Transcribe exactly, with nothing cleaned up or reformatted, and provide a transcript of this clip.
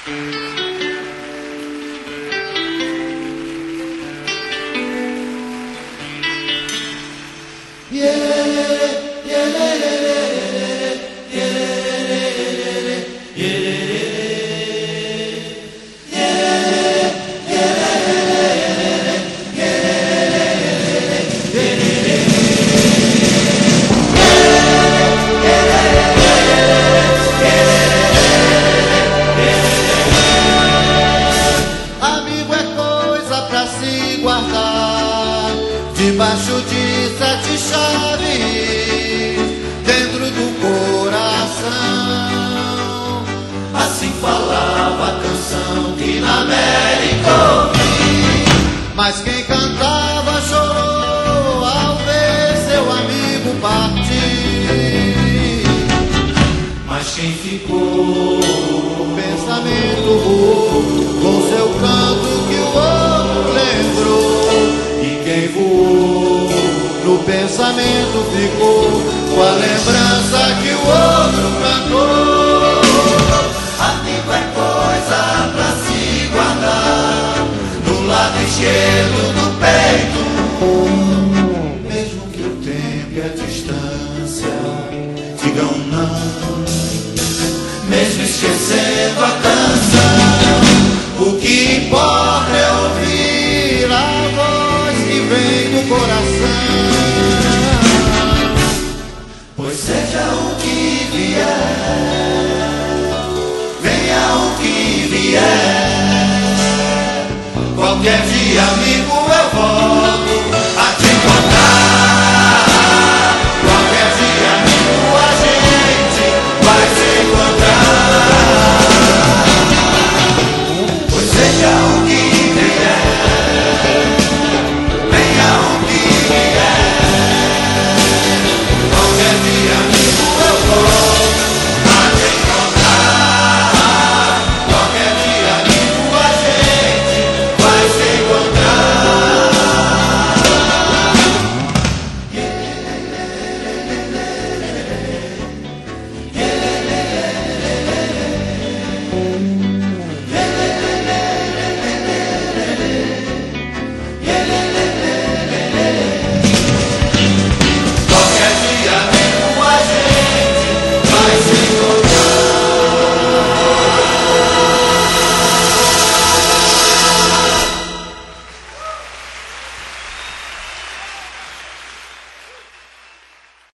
Debaixo de sete chaves, dentro do coração. Assim falava a canção que na América ouvi. Mas quem cantava chorou ao ver seu amigo partir. Mas quem ficou, o pensamento voou com seu canto que o outro lembrou. E quem voou no pensamento ficou com a lembrança que o outro cantou. Amigo é coisa pra se guardar no lado esquerdo do peito. Mesmo que o tempo e a distância